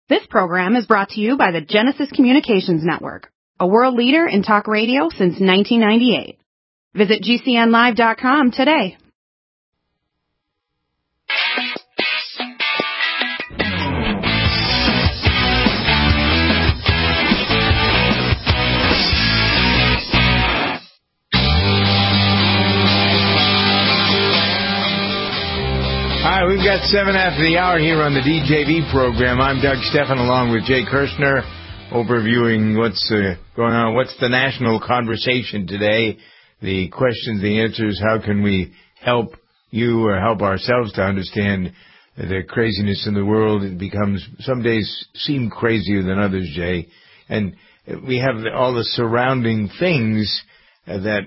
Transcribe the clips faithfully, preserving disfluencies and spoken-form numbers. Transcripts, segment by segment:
This program is brought to you by the Genesis Communications Network, a world leader in talk radio since nineteen ninety-eight. Visit G C N live dot com today. All right, we've got seven after the hour here on the D J V program. I'm Doug Stephan along with Jay Kirshner, overviewing what's uh, going on. What's the national conversation today? The questions, the answers, how can we help you or help ourselves to understand the craziness in the world? It becomes, some days seem crazier than others, Jay. And we have all the surrounding things that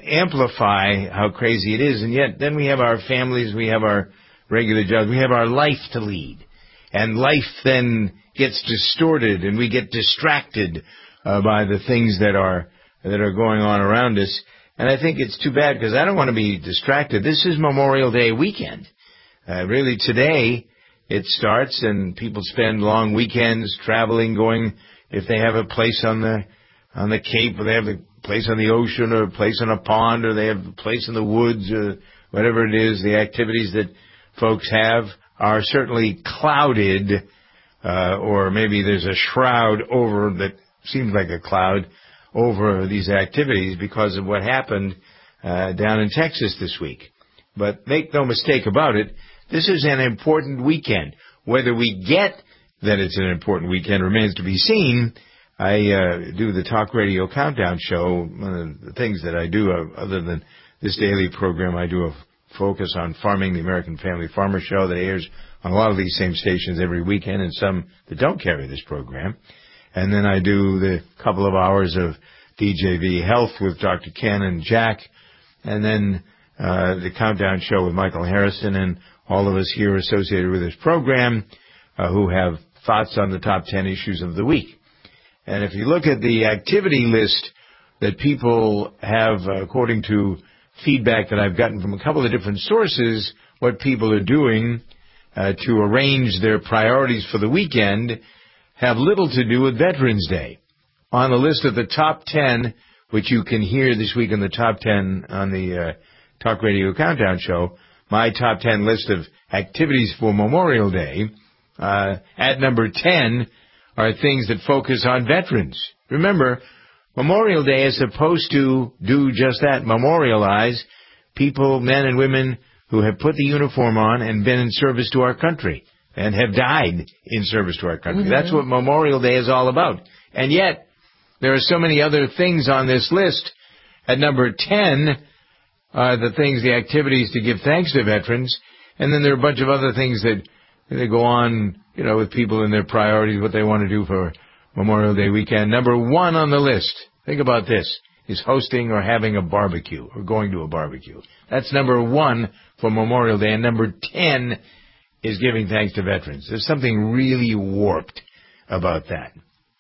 amplify how crazy it is. And yet then we have our families, we have our regular jobs. We have our life to lead. And life then gets distorted and we get distracted uh, by the things that are that are going on around us. And I think it's too bad because I don't want to be distracted. This is Memorial Day weekend. Uh, really today it starts and people spend long weekends traveling, going, if they have a place on the on the Cape or they have a place on the ocean or a place on a pond or they have a place in the woods or whatever it is, the activities that folks have are certainly clouded, uh, or maybe there's a shroud over that seems like a cloud over these activities because of what happened uh, down in Texas this week. But make no mistake about it, this is an important weekend. Whether we get that it's an important weekend remains to be seen. I uh, do the Talk Radio Countdown Show. One of the things that I do, uh, other than this daily program, I do a focus on farming, the American Family Farmer Show that airs on a lot of these same stations every weekend and some that don't carry this program. And then I do the couple of hours of D J V Health with Doctor Ken and Jack, and then uh, the Countdown Show with Michael Harrison and all of us here associated with this program uh, who have thoughts on the top ten issues of the week. And if you look at the activity list that people have, uh, according to feedback that I've gotten from a couple of different sources, what people are doing uh, to arrange their priorities for the weekend have little to do with Veterans Day. On the list of the top ten, which you can hear this week in the top ten on the uh, Talk Radio Countdown Show, my top ten list of activities for Memorial Day, uh, at number ten are things that focus on veterans. Remember, Memorial Day is supposed to do just that, memorialize people, men and women who have put the uniform on and been in service to our country and have died in service to our country. Mm-hmm. That's what Memorial Day is all about. And yet, there are so many other things on this list. At number ten are the things, the activities to give thanks to veterans, and then there are a bunch of other things that, that go on, you know, with people and their priorities, what they want to do for Memorial Day weekend. Number one on the list, think about this, is hosting or having a barbecue or going to a barbecue. That's number one for Memorial Day. And number ten is giving thanks to veterans. There's something really warped about that.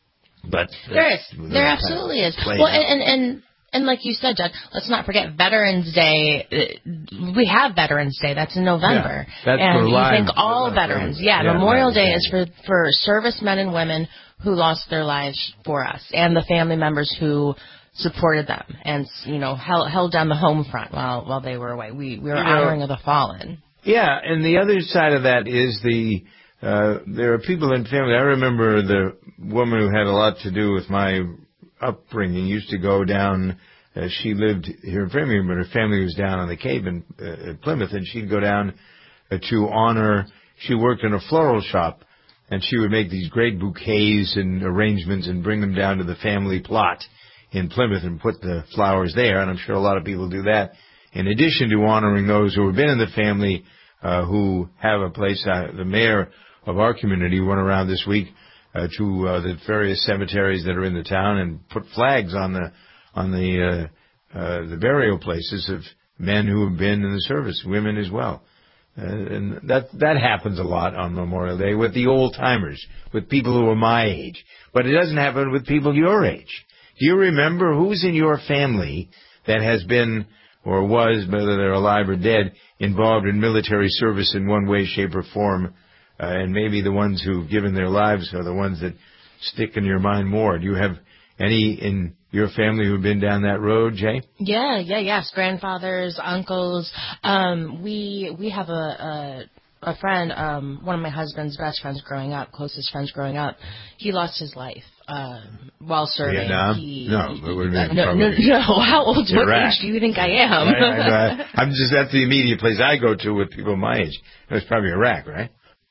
But there is. There absolutely is. Well, and, and, and, and like you said, Doug, let's not forget Veterans Day. We have Veterans Day. That's in November. Yeah, that's and for you live, think all veterans. Yeah, yeah, Memorial Day is for, for servicemen and women who lost their lives for us and the family members who supported them and, you know, held, held down the home front while while they were away. We, we were you honoring know, of the fallen. Yeah, and the other side of that is the, uh, there are people in family. I remember the woman who had a lot to do with my upbringing used to go down, uh, she lived here in Framingham, but her family was down on the Cape in uh, at Plymouth, and she'd go down uh, to honor, she worked in a floral shop, and she would make these great bouquets and arrangements and bring them down to the family plot in Plymouth and put the flowers there, and I'm sure a lot of people do that. In addition to honoring those who have been in the family, uh, who have a place, uh, the mayor of our community went around this week uh, to uh, the various cemeteries that are in the town and put flags on the on the uh, uh, the burial places of men who have been in the service, women as well. Uh, and that that happens a lot on Memorial Day with the old-timers, with people who are my age. But it doesn't happen with people your age. Do you remember who's in your family that has been or was, whether they're alive or dead, involved in military service in one way, shape, or form uh, and maybe the ones who've given their lives are the ones that stick in your mind more. Do you have any in your family who've been down that road, Jay? Yeah, yeah, yes. Grandfathers, uncles. Um, we we have a, a a friend, um, one of my husband's best friends growing up, closest friends growing up. He lost his life uh, while serving. Vietnam? He, No, but we're uh, no, no, no. How old? What age do you think I am? I, I'm, uh, I'm just that's the immediate place I go to with people my age. It was probably Iraq, right?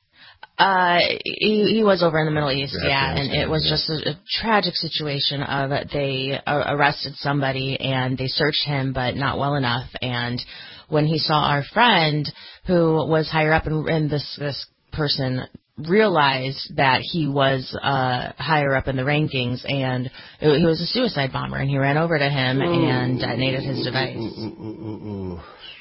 Uh, he, he was over in the Middle East, yeah, and it was yeah. just a, a tragic situation of they uh, arrested somebody and they searched him, but not well enough. And when he saw our friend, who was higher up, in, and this this person realized that he was uh higher up in the rankings, and it, he was a suicide bomber, and he ran over to him ooh, and detonated his device. Ooh, ooh, ooh,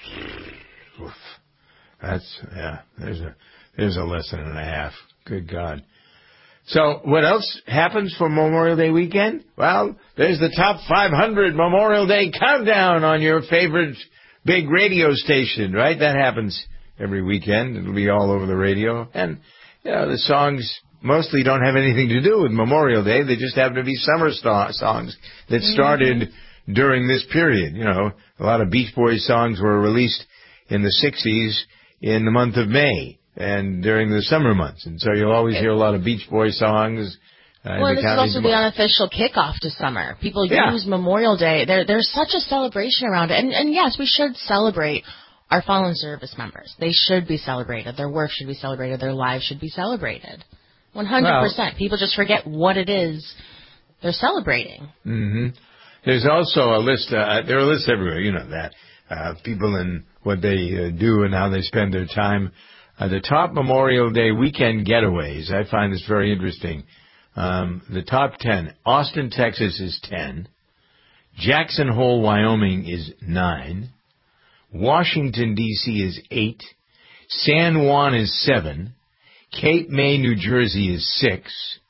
ooh. That's yeah. There's a. There's a lesson and a half. Good God. So what else happens for Memorial Day weekend? Well, there's the top five hundred Memorial Day countdown on your favorite big radio station, right? That happens every weekend. It'll be all over the radio. And, you know, the songs mostly don't have anything to do with Memorial Day. They just happen to be summer st- songs that started mm-hmm. during this period. You know, a lot of Beach Boys songs were released in the sixties in the month of May and during the summer months. And so you'll always hear a lot of Beach Boys songs. Uh, well, this is also the unofficial kickoff to summer. People yeah. use Memorial Day. There, there's such a celebration around it. And, and yes, we should celebrate our fallen service members. They should be celebrated. Their work should be celebrated. Their lives should be celebrated. one hundred percent. Well, people just forget what it is they're celebrating. Mm-hmm. There's also a list. Uh, there are lists everywhere. You know that. Uh, people and what they uh, do and how they spend their time. Uh, the top Memorial Day weekend getaways. I find this very interesting. Um, the top ten. Austin, Texas is ten. Jackson Hole, Wyoming is nine. Washington, D C is eight. San Juan is seven. Cape May, New Jersey is six.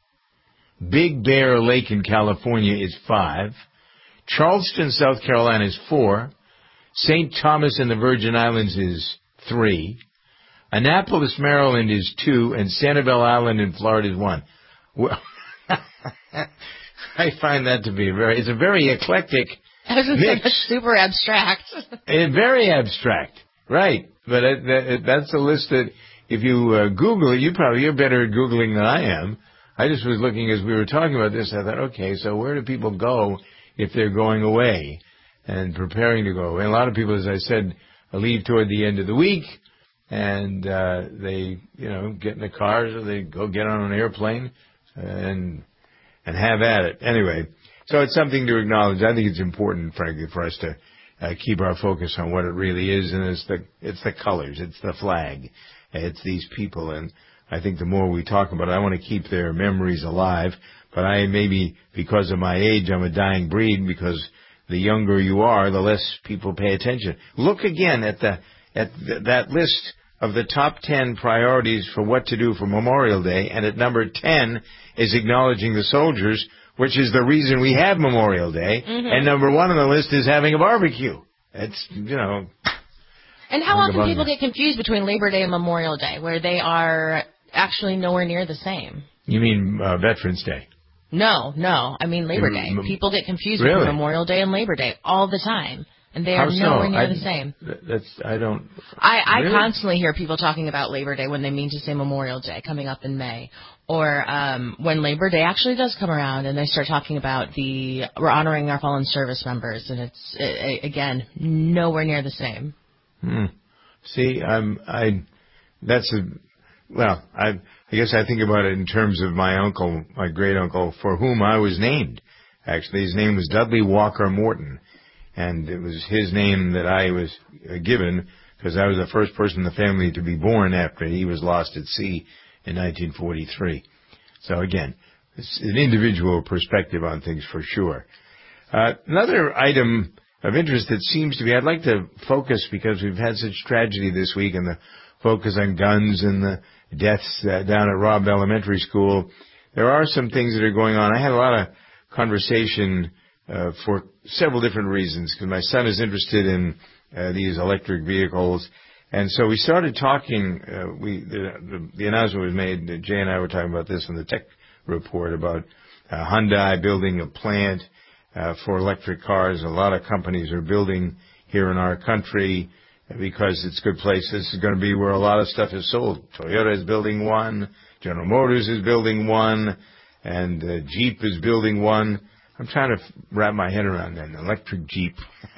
Big Bear Lake in California is five. Charleston, South Carolina is four. Saint Thomas in the Virgin Islands is three. Annapolis, Maryland is two. And Sanibel Island in Florida is one. Well, I find that to be a very, it's a very eclectic mix. Super abstract. It's very abstract, right. But it, that, that's a list that if you uh, Google it, you probably, you're better at Googling than I am. I just was looking as we were talking about this, I thought, okay, so where do people go if they're going away and preparing to go away? And a lot of people, as I said, leave toward the end of the week, and uh, they, you know, get in the cars or they go get on an airplane and and have at it. Anyway, so it's something to acknowledge. I think it's important, frankly, for us to uh, keep our focus on what it really is, and it's the it's the colors, it's the flag, it's these people, and I think the more we talk about it, I want to keep their memories alive. But I maybe because of my age, I'm a dying breed, because the younger you are, the less people pay attention. Look again at the at the, that list of the top ten priorities for what to do for Memorial Day, and at number ten is acknowledging the soldiers, which is the reason we have Memorial Day, mm-hmm. and number one on the list is having a barbecue. It's, you know. And how often people get confused between Labor Day and Memorial Day, where they are actually nowhere near the same? You mean uh, Veterans Day? No, no. I mean Labor Day. People get confused really? between Memorial Day and Labor Day all the time. And they are How nowhere so? near I, the same. That's I don't. I, I really? constantly hear people talking about Labor Day when they mean to say Memorial Day coming up in May, or um, when Labor Day actually does come around and they start talking about the we're honoring our fallen service members, and it's it, again nowhere near the same. Hmm. See, I'm I. That's a well. I I guess I think about it in terms of my uncle, my great uncle, for whom I was named. Actually, his name was Dudley Walker Morton. And it was his name that I was given because I was the first person in the family to be born after he was lost at sea in nineteen forty-three. So again, it's an individual perspective on things for sure. Uh, another item of interest that seems to be, I'd like to focus, because we've had such tragedy this week, and the focus on guns and the deaths uh, down at Robb Elementary School. There are some things that are going on. I had a lot of conversation Uh, for several different reasons, because my son is interested in uh, these electric vehicles, And so we started talking, uh, we the, the, the announcement was made, uh, Jay and I were talking about this in the tech report about uh, Hyundai building a plant uh, for electric cars. A lot of companies are building here in our country because it's a good place. This is going to be where a lot of stuff is sold. Toyota is building one, General Motors is building one, and uh, Jeep is building one. I'm trying to wrap my head around that, an electric Jeep.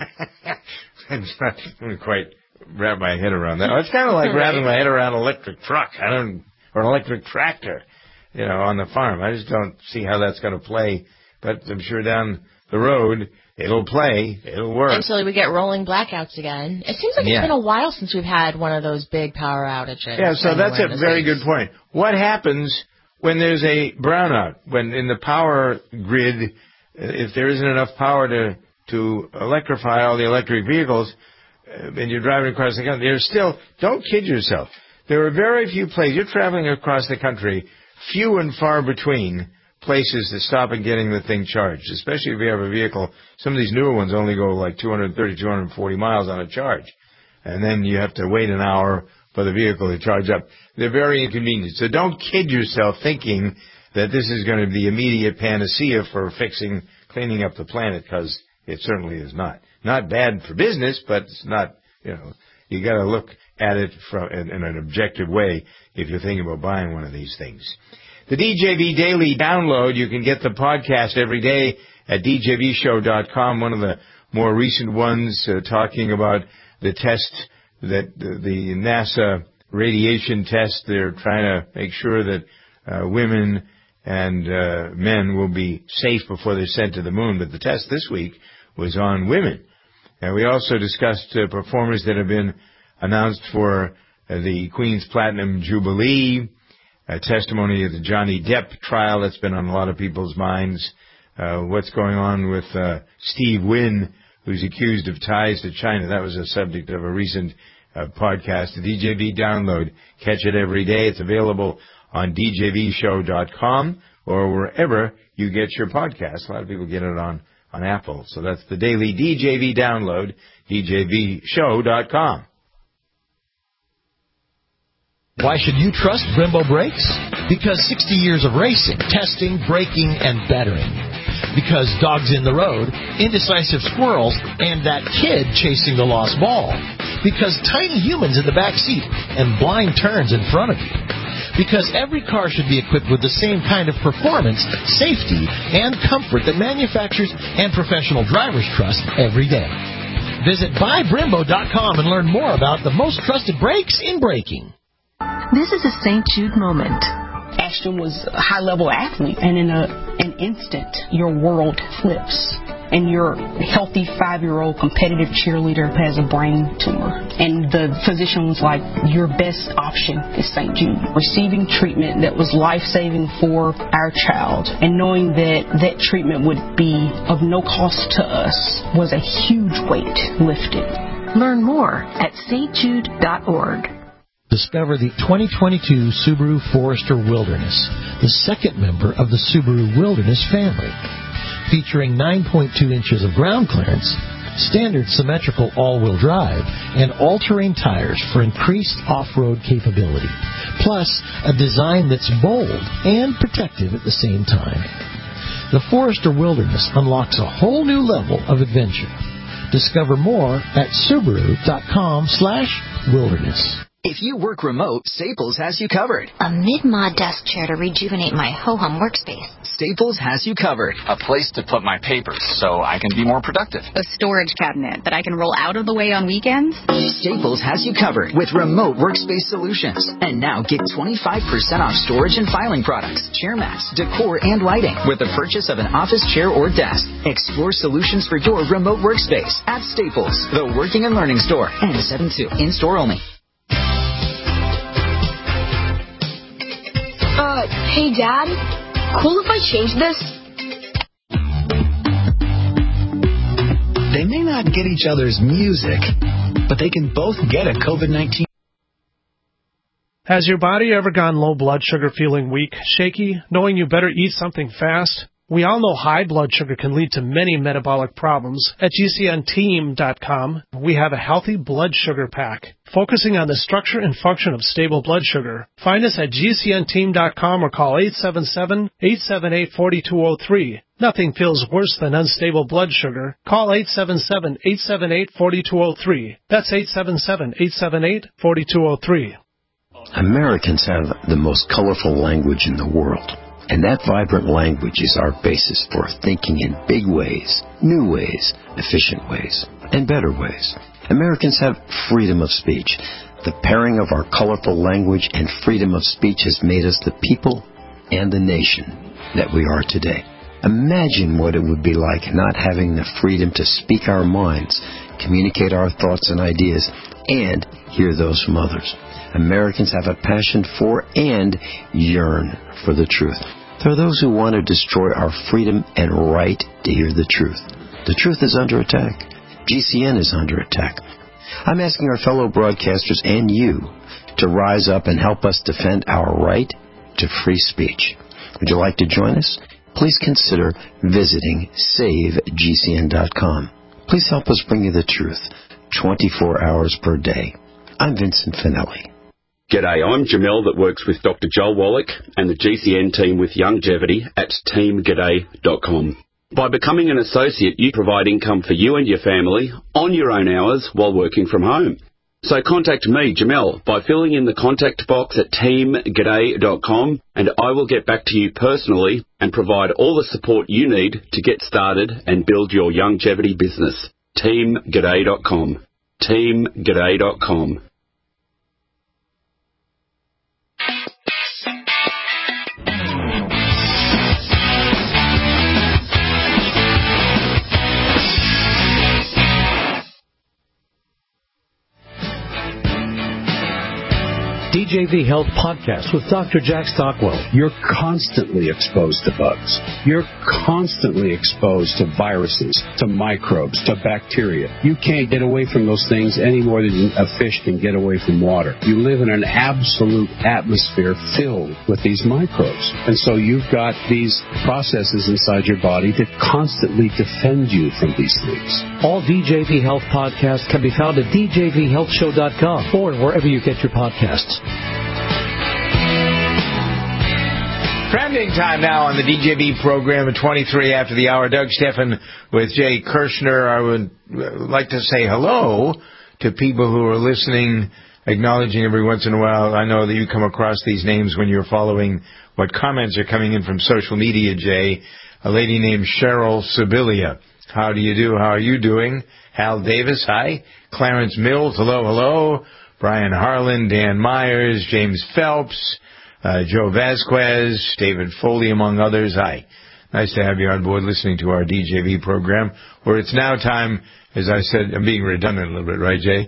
I'm not quite wrap my head around that. It's kind of like wrapping my head around an electric truck. I don't, or an electric tractor, you know, on the farm. I just don't see how that's going to play. But I'm sure down the road, it'll play. It'll work. Until we get rolling blackouts again. It seems like yeah. it's been a while since we've had one of those big power outages. Yeah, so that's a very good point. What happens when there's a brownout? When in the power grid, if there isn't enough power to, to electrify all the electric vehicles, and you're driving across the country, there's still, don't kid yourself, there are very few places, you're traveling across the country, few and far between places to stop and getting the thing charged, especially if you have a vehicle. Some of these newer ones only go like two hundred thirty, two hundred forty miles on a charge. And then you have to wait an hour for the vehicle to charge up. They're very inconvenient. So don't kid yourself thinking that this is going to be the immediate panacea for fixing, cleaning up the planet, because it certainly is not. Not bad for business, but it's not, you know, you got to look at it from in, in an objective way if you're thinking about buying one of these things. The D J V Daily Download, you can get the podcast every day at D J V show dot com. One of the more recent ones uh, talking about the test that the, the NASA radiation test. They're trying to make sure that uh, women and uh, men will be safe before they're sent to the moon. But the test this week was on women. And we also discussed uh, performers that have been announced for uh, the Queen's Platinum Jubilee, a testimony of the Johnny Depp trial that's been on a lot of people's minds, uh, what's going on with uh, Steve Wynn, who's accused of ties to China. That was a subject of a recent uh, podcast, the D J V Download. Catch it every day. It's available on D J V show dot com or wherever you get your podcasts. A lot of people get it on on Apple. So that's the daily D J V download, D J V show dot com. Why should you trust Brembo Brakes? Because sixty years of racing, testing, braking, and bettering. Because dogs in the road, indecisive squirrels, and that kid chasing the lost ball. Because tiny humans in the back seat and blind turns in front of you. Because every car should be equipped with the same kind of performance, safety, and comfort that manufacturers and professional drivers trust every day. Visit buy brembo dot com and learn more about the most trusted brakes in braking. This is a Saint Jude moment. Ashton was a high-level athlete, and in a, an instant, your world flips. And your healthy five-year-old competitive cheerleader has a brain tumor. And the physician was like, your best option is Saint Jude. Receiving treatment that was life-saving for our child and knowing that that treatment would be of no cost to us was a huge weight lifted. Learn more at S T jude dot org. Discover the twenty twenty-two Subaru Forester Wilderness, the second member of the Subaru Wilderness family. Featuring nine point two inches of ground clearance, standard symmetrical all-wheel drive, and all-terrain tires for increased off-road capability. Plus, a design that's bold and protective at the same time. The Forester Wilderness unlocks a whole new level of adventure. Discover more at Subaru dot com slash wilderness. If you work remote, Staples has you covered. A mid-mod desk chair to rejuvenate my ho-hum workspace. Staples has you covered. A place to put my papers so I can be more productive. A storage cabinet that I can roll out of the way on weekends. Staples has you covered with remote workspace solutions. And now get twenty-five percent off storage and filing products, chair mats, decor, and lighting with the purchase of an office chair or desk. Explore solutions for your remote workspace at Staples, the working and learning store. N seventy-two, in-store only. Uh, hey, Dad, cool if I change this? They may not get each other's music, but they can both get a COVID nineteen. Has your body ever gone low blood sugar, feeling weak, shaky, knowing you better eat something fast? We all know high blood sugar can lead to many metabolic problems. At G C N team dot com, we have a healthy blood sugar pack, focusing on the structure and function of stable blood sugar. Find us at G C N team dot com or call eight seven seven, eight seven eight, four two zero three. Nothing feels worse than unstable blood sugar. Call eight seven seven, eight seven eight, four two zero three. That's eight seven seven, eight seven eight, four two zero three. Americans have the most colorful language in the world. And that vibrant language is our basis for thinking in big ways, new ways, efficient ways, and better ways. Americans have freedom of speech. The pairing of our colorful language and freedom of speech has made us the people and the nation that we are today. Imagine what it would be like not having the freedom to speak our minds, communicate our thoughts and ideas, and hear those from others. Americans have a passion for and yearn for the truth. There are those who want to destroy our freedom and right to hear the truth. The truth is under attack. G C N is under attack. I'm asking our fellow broadcasters and you to rise up and help us defend our right to free speech. Would you like to join us? Please consider visiting save G C N dot com. Please help us bring you the truth twenty-four hours per day. I'm Vincent Finelli. G'day, I'm Jamel that works with Doctor Joel Wallach and the G C N team with Longevity at team g'day dot com. By becoming an associate, you provide income for you and your family on your own hours while working from home. So contact me, Jamel, by filling in the contact box at team g'day dot com, and I will get back to you personally and provide all the support you need to get started and build your longevity business. team g'day dot com. team g'day dot com. D J V Health Podcast with Doctor Jack Stockwell. You're constantly exposed to bugs. You're constantly exposed to viruses, to microbes, to bacteria. You can't get away from those things any more than a fish can get away from water. You live in an absolute atmosphere filled with these microbes. And so you've got these processes inside your body that constantly defend you from these things. All D J V Health podcasts can be found at D J V health show dot com or wherever you get your podcasts. Trending time now on the D J V program at twenty-three after the hour. Doug Stephan with Jay Kirshner. I would like to say hello to people who are listening, acknowledging every once in a while. I know that you come across these names when you're following what comments are coming in from social media, Jay. A lady named Cheryl Sibilia. How do you do? How are you doing? Hal Davis, hi. Clarence Mills, hello, hello. Brian Harlan, Dan Myers, James Phelps, uh, Joe Vasquez, David Foley, among others. Hi. Nice to have you on board listening to our D J V program, where it's now time, as I said, I'm being redundant a little bit, right, Jay?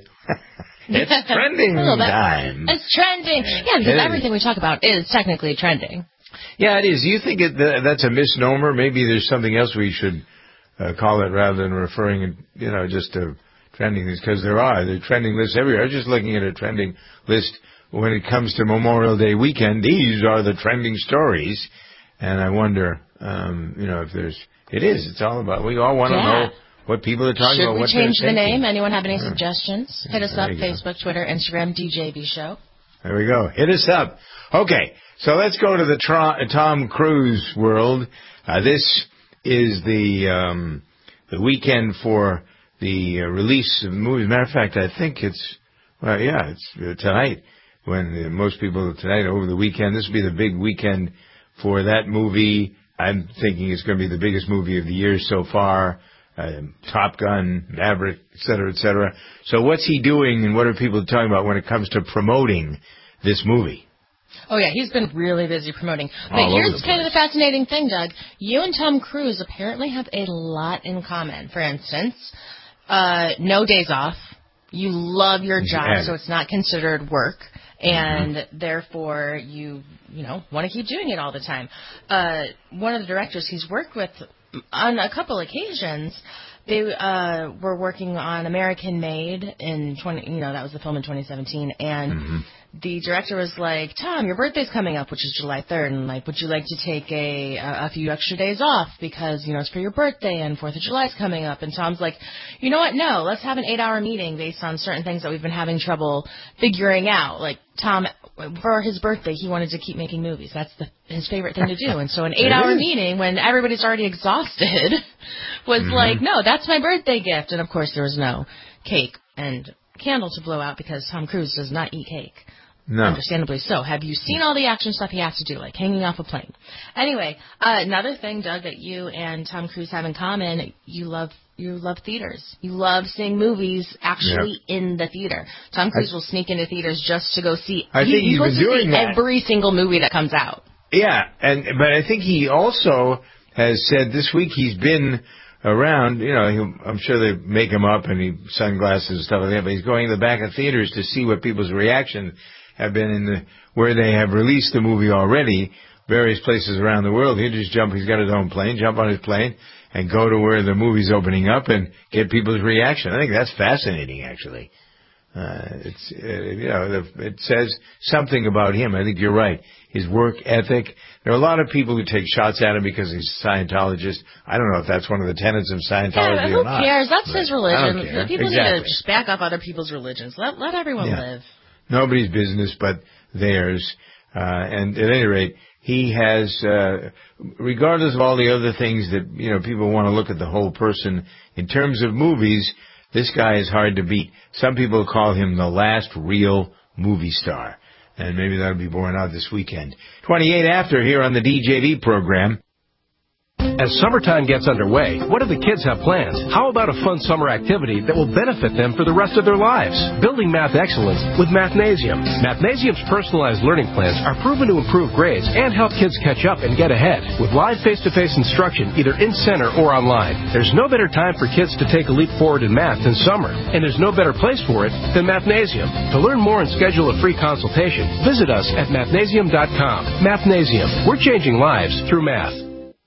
It's trending time. It's trending. Yeah, because everything we talk about is technically trending. Yeah, it is. You think it, that's a misnomer? Maybe there's something else we should uh, call it rather than referring, you know, just to trending things, because there are. There are trending lists everywhere. I was just looking at a trending list when it comes to Memorial Day weekend. These are the trending stories. And I wonder, um, you know, if there's, it is. It's all about, we all want to yeah. know what people are talking Should about. Should we what change the thinking. name? Anyone have any suggestions? Hit us there up, Facebook, Twitter, Instagram, D J V Show. There we go. Hit us up. Okay, so let's go to the Tr- Tom Cruise world. Uh, this is the um, the weekend for the uh, release of the movie. As a matter of fact, I think it's, well, yeah, it's uh, tonight. When uh, most people tonight, over the weekend, this will be the big weekend for that movie. I'm thinking it's going to be the biggest movie of the year so far. Uh, Top Gun, Maverick, et cetera, et cetera. So what's he doing and what are people talking about when it comes to promoting this movie? Oh, yeah, he's been really busy promoting. But All here's kind of the fascinating thing, Doug. You and Tom Cruise apparently have a lot in common. For instance, uh, no days off. You love your job, yeah. so it's not considered work. And mm-hmm. therefore, you, you know, want to keep doing it all the time. Uh, one of the directors he's worked with on a couple occasions, they uh, were working on American Made in twenty. You know, that was the film in twenty seventeen, and mm-hmm. the director was like, Tom, your birthday's coming up, which is July third, and like, would you like to take a a few extra days off because, you know, it's for your birthday and fourth of July's coming up? And Tom's like, you know what, no, let's have an eight-hour meeting based on certain things that we've been having trouble figuring out. Like, Tom, for his birthday, he wanted to keep making movies. That's the, his favorite thing to do. And so an eight-hour meeting when everybody's already exhausted was mm-hmm. like, no, that's my birthday gift. And, of course, there was no cake and candle to blow out because Tom Cruise does not eat cake. No. Understandably so. Have you seen all the action stuff he has to do, like hanging off a plane? Anyway, uh, another thing, Doug, that you and Tom Cruise have in common, you love you love theaters. You love seeing movies actually yeah. in the theater. Tom Cruise I, will sneak into theaters just to go see. I he, think he's, he's been doing that. every single movie that comes out. Yeah, and but I think he also has said this week he's been around, you know, he, I'm sure they make him up and he sunglasses and stuff like that, but he's going to the back of theaters to see what people's reaction have been in the, where they have released the movie already, various places around the world. He'll just jump, he's got his own plane, jump on his plane and go to where the movie's opening up and get people's reaction. I think that's fascinating, actually. Uh, it's, uh, you know, it says something about him. I think you're right. His work ethic. There are a lot of people who take shots at him because he's a Scientologist. I don't know if that's one of the tenets of Scientology yeah, who or not. Who cares? That's but his religion. People exactly. need to just back up other people's religions. Let let everyone yeah. live. Nobody's business but theirs. Uh, and at any rate, he has, uh, regardless of all the other things that, you know, people want to look at the whole person, in terms of movies, this guy is hard to beat. Some people call him the last real movie star. And maybe that'll be borne out this weekend. twenty-eight after here on the D J V program. As summertime gets underway, what do the kids have planned? How about a fun summer activity that will benefit them for the rest of their lives? Building math excellence with Mathnasium. Mathnasium's personalized learning plans are proven to improve grades and help kids catch up and get ahead. With live face-to-face instruction either in center or online, there's no better time for kids to take a leap forward in math than summer. And there's no better place for it than Mathnasium. To learn more and schedule a free consultation, visit us at mathnasium dot com. Mathnasium. We're changing lives through math.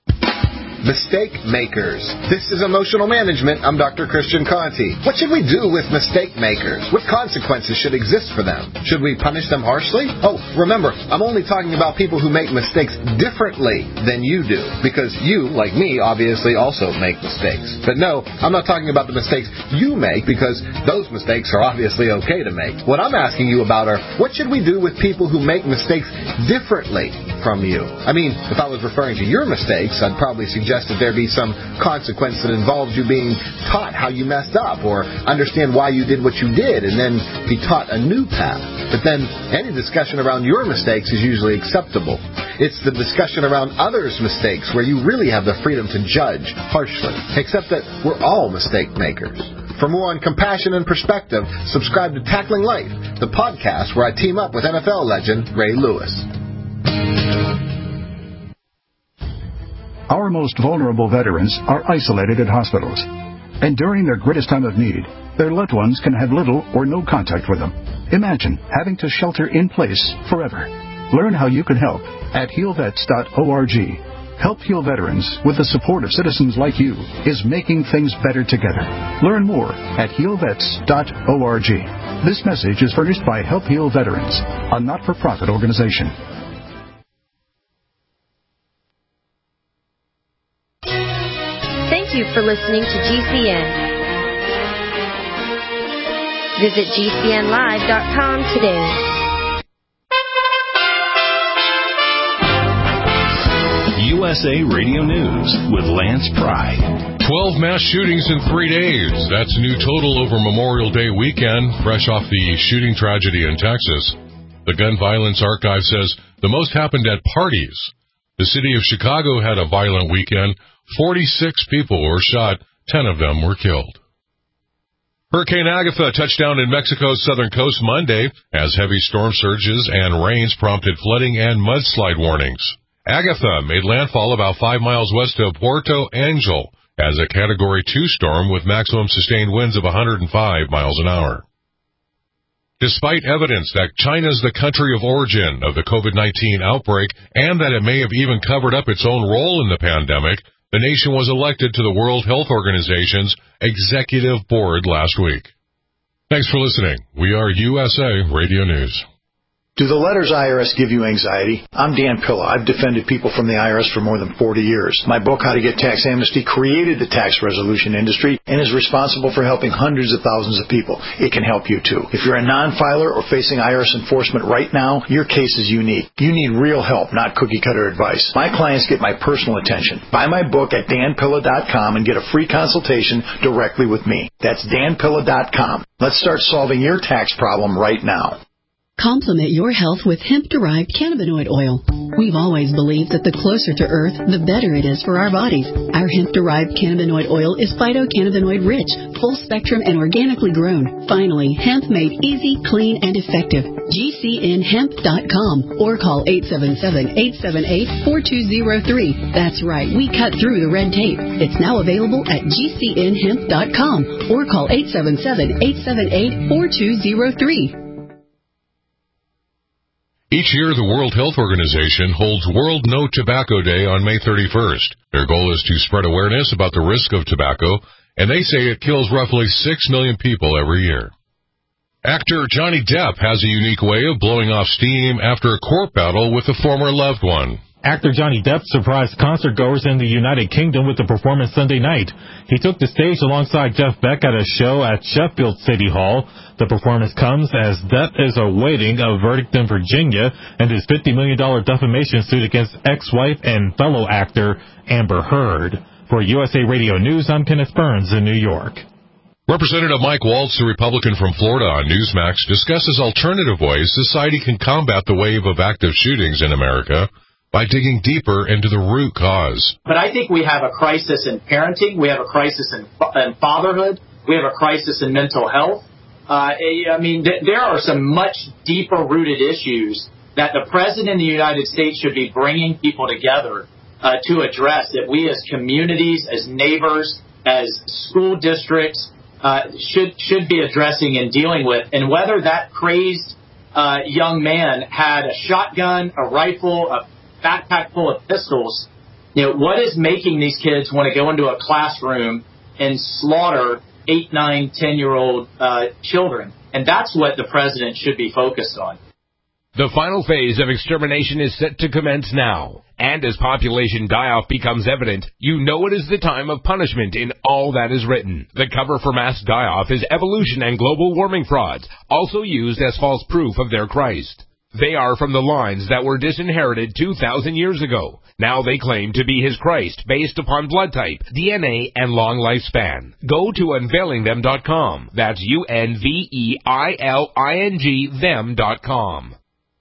Mistake makers. This is Emotional Management. I'm Doctor Christian Conti. What should we do with mistake makers? What consequences should exist for them? Should we punish them harshly? Oh, remember, I'm only talking about people who make mistakes differently than you do. Because you, like me, obviously also make mistakes. But no, I'm not talking about the mistakes you make because those mistakes are obviously okay to make. What I'm asking you about are, what should we do with people who make mistakes differently from you? I mean, if I was referring to your mistakes, I'd probably suggest that there be some consequence that involves you being taught how you messed up or understand why you did what you did and then be taught a new path. But then any discussion around your mistakes is usually acceptable. It's the discussion around others' mistakes where you really have the freedom to judge harshly, except that we're all mistake makers. For more on compassion and perspective, subscribe to Tackling Life, the podcast where I team up with N F L legend Ray Lewis. Our most vulnerable veterans are isolated at hospitals, and during their greatest time of need, their loved ones can have little or no contact with them. Imagine having to shelter in place forever. Learn how you can help at heal vets dot org. Help Heal Veterans, with the support of citizens like you, is making things better together. Learn more at heal vets dot org. This message is furnished by Help Heal Veterans, a not-for-profit organization. Thank you for listening to G C N. Visit G C N live dot com today. U S A Radio News with Lance Pry. twelve mass shootings in three days. That's a new total over Memorial Day weekend, fresh off the shooting tragedy in Texas. The Gun Violence Archive says the most happened at parties. The city of Chicago had a violent weekend. forty-six people were shot, ten of them were killed. Hurricane Agatha touched down in Mexico's southern coast Monday as heavy storm surges and rains prompted flooding and mudslide warnings. Agatha made landfall about five miles west of Puerto Angel as a Category two storm with maximum sustained winds of one hundred five miles an hour. Despite evidence that China's the country of origin of the COVID nineteen outbreak and that it may have even covered up its own role in the pandemic, the nation was elected to the World Health Organization's Executive Board last week. Thanks for listening. We are U S A Radio News. Do the letters I R S give you anxiety? I'm Dan Pilla. I've defended people from the I R S for more than forty years. My book, How to Get Tax Amnesty, created the tax resolution industry and is responsible for helping hundreds of thousands of people. It can help you, too. If you're a non-filer or facing I R S enforcement right now, your case is unique. You need real help, not cookie-cutter advice. My clients get my personal attention. Buy my book at dan pilla dot com and get a free consultation directly with me. That's dan pilla dot com. Let's start solving your tax problem right now. Complement your health with hemp-derived cannabinoid oil. We've always believed that the closer to Earth, the better it is for our bodies. Our hemp-derived cannabinoid oil is phytocannabinoid-rich, full-spectrum, and organically grown. Finally, hemp made easy, clean, and effective. G C N hemp dot com or call eight seven seven, eight seven eight, four two zero three. That's right, we cut through the red tape. It's now available at G C N hemp dot com or call eight seven seven, eight seven eight, four two zero three. Each year, the World Health Organization holds World No Tobacco Day on May thirty-first. Their goal is to spread awareness about the risk of tobacco, and they say it kills roughly six million people every year. Actor Johnny Depp has a unique way of blowing off steam after a court battle with a former loved one. Actor Johnny Depp surprised concertgoers in the United Kingdom with a performance Sunday night. He took the stage alongside Jeff Beck at a show at Sheffield City Hall. The performance comes as Depp is awaiting a verdict in Virginia and his fifty million dollars defamation suit against ex-wife and fellow actor Amber Heard. For U S A Radio News, I'm Kenneth Burns in New York. Representative Mike Waltz, the Republican from Florida on Newsmax, discusses alternative ways society can combat the wave of active shootings in America by digging deeper into the root cause. But I think we have a crisis in parenting. We have a crisis in, in fatherhood. We have a crisis in mental health. Uh, I mean, th- there are some much deeper-rooted issues that the President of the United States should be bringing people together uh, to address, that we as communities, as neighbors, as school districts uh, should should be addressing and dealing with. And whether that crazed uh, young man had a shotgun, a rifle, a backpack full of pistols, you know, what is making these kids want to go into a classroom and slaughter eight, nine, ten-year-old uh, children? And that's what the president should be focused on. The final phase of extermination is set to commence now. And as population die-off becomes evident, you know it is the time of punishment in all that is written. The cover for mass die-off is evolution and global warming frauds, also used as false proof of their Christ. They are from the lines that were disinherited two thousand years ago. Now they claim to be his Christ based upon blood type, D N A, and long lifespan. Go to unveiling them dot com. That's U N V E I L I N G them dot com.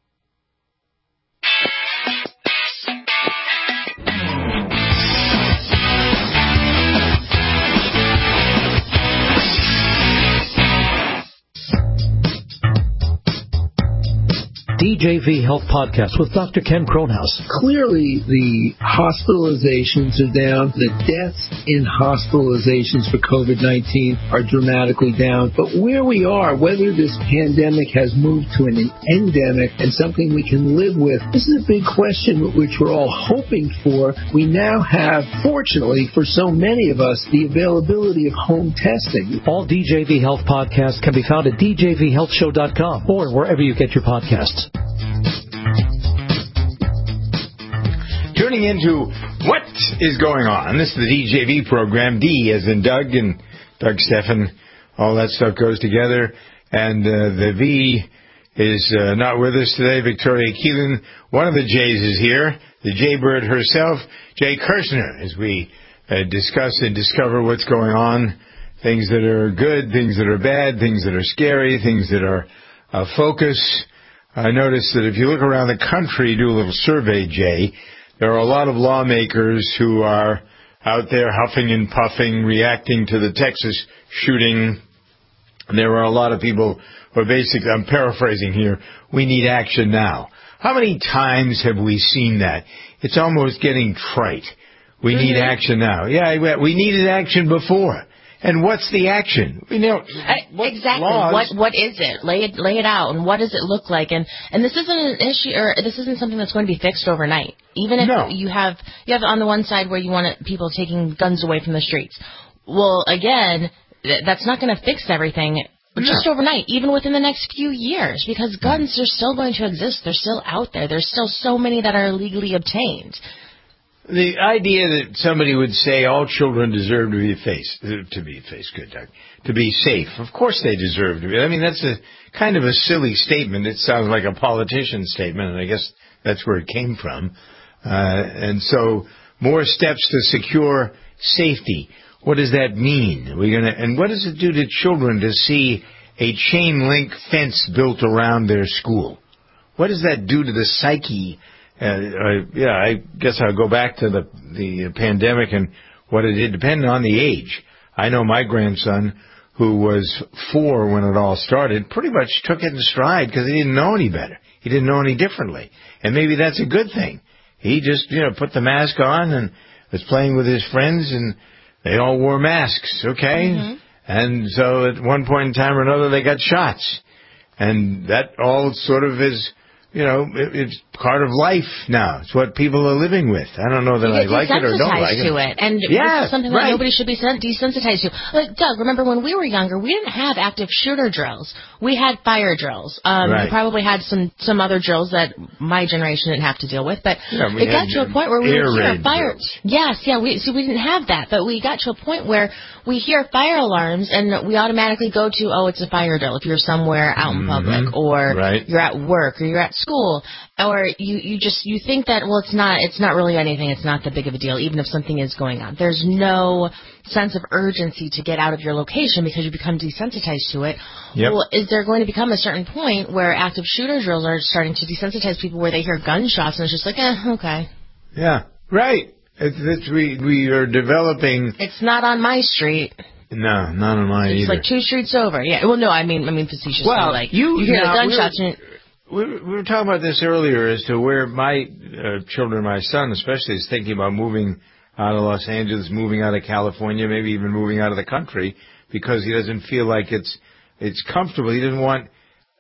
D J V Health Podcast with Doctor Ken Kronhaus. Clearly, the hospitalizations are down. The deaths in hospitalizations for COVID nineteen are dramatically down. But where we are, whether this pandemic has moved to an endemic and something we can live with, this is a big question which we're all hoping for. We now have, fortunately for so many of us, the availability of home testing. All D J V Health Podcasts can be found at D J V health show dot com or wherever you get your podcasts. Tuning into what is going on. This is the D J V program. D as in Doug and Doug Stephan. All that stuff goes together. And uh, the V is uh, not with us today. Victoria Keelan. One of the J's is here. The Jaybird herself, Jay Kirshner, as we uh, discuss and discover what's going on. Things that are good, things that are bad, things that are scary, things that are uh, focus. I noticed that if you look around the country, do a little survey, Jay, there are a lot of lawmakers who are out there huffing and puffing, reacting to the Texas shooting. And there are a lot of people who are basically, I'm paraphrasing here, we need action now. How many times have we seen that? It's almost getting trite. We mm-hmm. need action now. Yeah, we needed action before. And what's the action? You know, uh, exactly. Laws? What what is it? Lay it lay it out. And what does it look like? And and this isn't an issue, or this isn't something that's going to be fixed overnight. Even if no. you have you have on the one side where you want it, people taking guns away from the streets. Well, again, th- that's not going to fix everything. just overnight, even within the next few years, because guns are still going to exist. They're still out there. There's still so many that are illegally obtained. The idea that somebody would say all children deserve to be faced, to be faced, good, Doug, to be safe. Of course they deserve to be. I mean, that's a kind of a silly statement. It sounds like a politician's statement, and I guess that's where it came from. Uh, and so more steps to secure safety. What does that mean? We're gonna, and what does it do to children to see a chain link fence built around their school? What does that do to the psyche? Uh, uh, yeah, I guess I'll go back to the the pandemic and what it did, depending on the age. I know my grandson, who was four when it all started, pretty much took it in stride because he didn't know any better. He didn't know any differently. And maybe that's a good thing. He just, you know, put the mask on and was playing with his friends, and they all wore masks, okay? Mm-hmm. And so at one point in time or another, they got shots. And that all sort of is, you know, it, it's part of life now. It's what people are living with. I don't know that I like it or don't like it. To it. And yeah, it's something right. that nobody should be desensitized to. Like, Doug, remember when we were younger, we didn't have active shooter drills. We had fire drills. Um, right. We probably had some, some other drills that my generation didn't have to deal with. But yeah, it got to a point where we would hear fire. Drills. Yes, yeah, we, so we didn't have that. But we got to a point where we hear fire alarms and we automatically go to, oh, it's a fire drill if you're somewhere out in mm-hmm. public, or right. you're at work, or you're at school. Or you, you just, you think that, well, it's not, it's not really anything, it's not that big of a deal, even if something is going on. There's no sense of urgency to get out of your location because you become desensitized to it. Yep. Well, is there going to become a certain point where active shooter drills are starting to desensitize people, where they hear gunshots and it's just like, eh, okay. Yeah, right. It's, it's, we, we are developing. It's not on my street. No, not on mine it's either. It's like two streets over. Yeah, well, no, I mean, I mean facetiously. Well, like, you, you hear now, the gunshots and We were, we were talking about this earlier as to where my uh, children, my son especially, is thinking about moving out of Los Angeles, moving out of California, maybe even moving out of the country, because he doesn't feel like it's it's comfortable. He doesn't want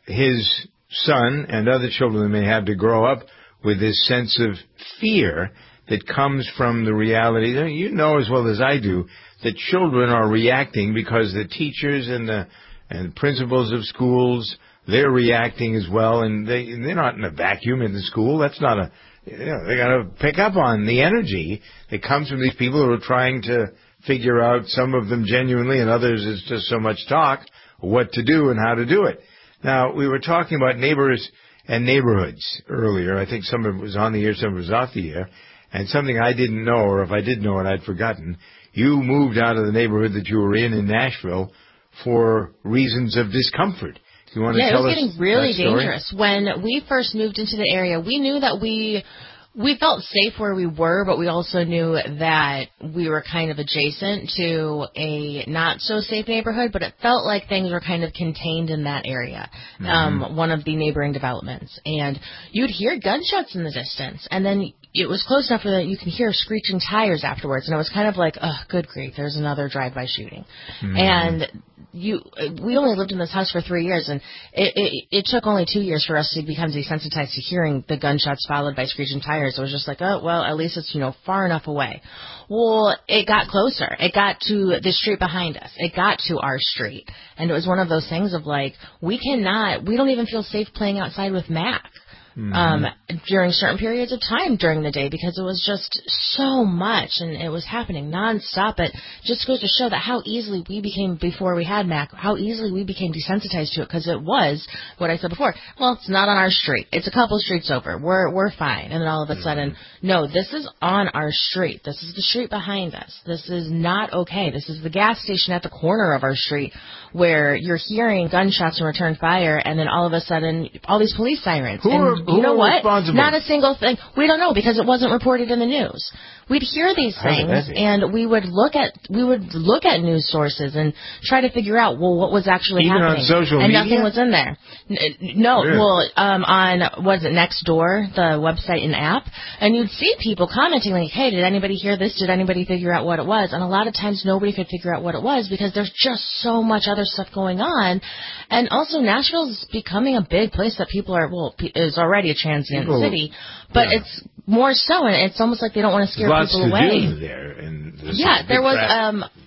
his son and other children that may have to grow up with this sense of fear that comes from the reality. You know as well as I do that children are reacting because the teachers and the and principals of schools, they're reacting as well, and they, they're not in a vacuum in the school. That's not a, you know, they got to pick up on the energy that comes from these people who are trying to figure out, some of them genuinely, and others is just so much talk, what to do and how to do it. Now, we were talking about neighbors and neighborhoods earlier. I think some of it was on the air, some of it was off the air, and something I didn't know, or if I did know it, I'd forgotten. You moved out of the neighborhood that you were in in Nashville for reasons of discomfort. You want to yeah, tell it was us getting really that story? dangerous. When we first moved into the area, we knew that we we felt safe where we were, but we also knew that we were kind of adjacent to a not-so-safe neighborhood, but it felt like things were kind of contained in that area, mm-hmm. um, one of the neighboring developments. And you'd hear gunshots in the distance, and then it was close enough that you can hear screeching tires afterwards, and it was kind of like, oh, good grief, there's another drive-by shooting. Mm-hmm. And you, we only lived in this house for three years, and it, it, it took only two years for us to become desensitized to hearing the gunshots followed by screeching tires. It was just like, oh, well, at least it's, you know, far enough away. Well, it got closer. It got to the street behind us. It got to our street. And it was one of those things of like, we cannot, we don't even feel safe playing outside with Mac. Mm-hmm. Um, during certain periods of time during the day, because it was just so much and it was happening nonstop. It just goes to show that how easily we became, before we had Mac, how easily we became desensitized to it, because it was what I said before. Well, it's not on our street. It's a couple streets over. We're we're fine. And then all of a sudden, no, this is on our street. This is the street behind us. This is not okay. This is the gas station at the corner of our street where you're hearing gunshots and return fire, and then all of a sudden, all these police sirens. Who and are, who you know what? Not a single thing. We don't know, because it wasn't reported in the news. We'd hear these things, and we would look at we would look at news sources and try to figure out, well, what was actually Even happening. on social and media? nothing was in there. N- no, Really? well, um, on was it Nextdoor, the website and app, and you'd see people commenting like, "Hey, did anybody hear this? Did anybody figure out what it was?" And a lot of times, nobody could figure out what it was because there's just so much other stuff going on, and also Nashville's becoming a big place that people are well is already a transient People, city, but yeah. it's more so, and it's almost like they don't want to scare There's people lots away. to do there. And Yeah, there was. crap. um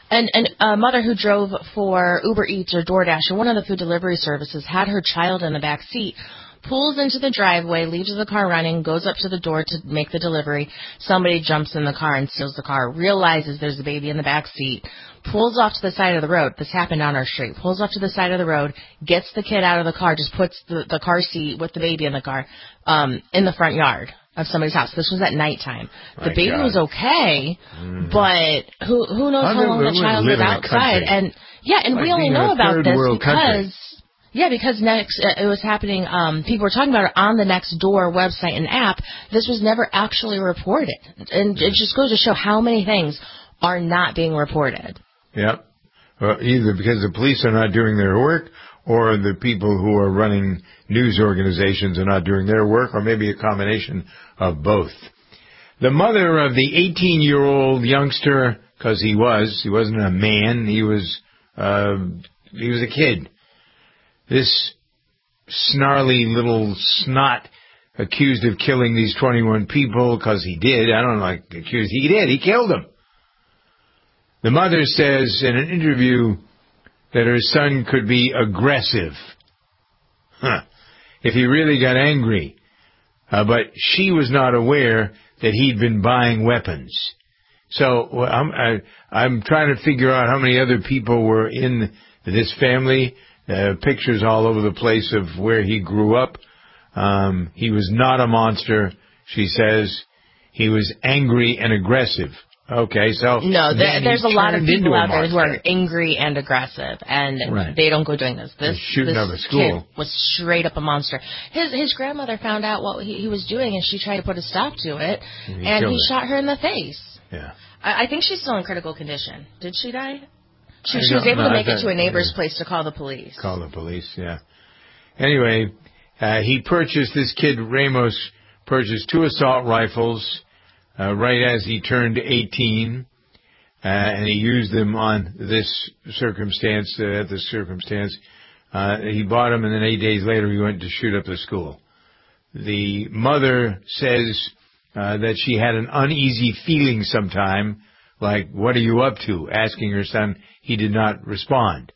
And, and a mother who drove for Uber Eats or DoorDash or one of the food delivery services had her child in the back seat, pulls into the driveway, leaves the car running, goes up to the door to make the delivery. Somebody jumps in the car and steals the car, realizes there's a baby in the back seat, pulls off to the side of the road. This happened on our street. Pulls off to the side of the road, gets the kid out of the car, just puts the, the car seat with the baby in the car um, in the front yard of somebody's house. This was at nighttime. The My baby God. was okay, Mm. but who who knows How how did long we the child live was in a outside. country? And yeah, and Like we only being in know a about third this world because country. yeah, because next uh, it was happening. Um, people were talking about it on the Nextdoor website and app. This was never actually reported, and it just goes to show how many things are not being reported. Yep. Well, either because the police are not doing their work, or the people who are running news organizations are not doing their work, or maybe a combination of both. The mother of the eighteen-year-old youngster, because he was, he wasn't a man, he was, uh, he was a kid. This snarly little snot accused of killing these twenty-one people, because he did. I don't know, like accused. He did. He killed them. The mother says in an interview that her son could be aggressive. Huh. If he really got angry. Uh, but she was not aware that he'd been buying weapons. So well, I'm, I, I'm trying to figure out how many other people were in this family. Uh, pictures all over the place of where he grew up. Um, he was not a monster, she says. He was angry and aggressive. Okay, so no, there, there's a lot of people out there who are monster. angry and aggressive, and Right. they don't go doing this. This, shooting this up a school. kid was straight up a monster. His his grandmother found out what he, he was doing, and she tried to put a stop to it, And he and killed he her. shot her in the face. Yeah. I, I think she's still in critical condition. Did she die? She, I she was don't able know. to I make it thought- to a neighbor's yeah. place to call the police. Call the police, yeah. Anyway, uh, he purchased, this kid Ramos purchased two assault rifles uh, right as he turned eighteen, uh, and he used them on this circumstance, uh, at this circumstance. Uh, he bought them, and then eight days later he went to shoot up the school. The mother says uh, that she had an uneasy feeling sometime, like, what are you up to? Asking her son. He did not respond.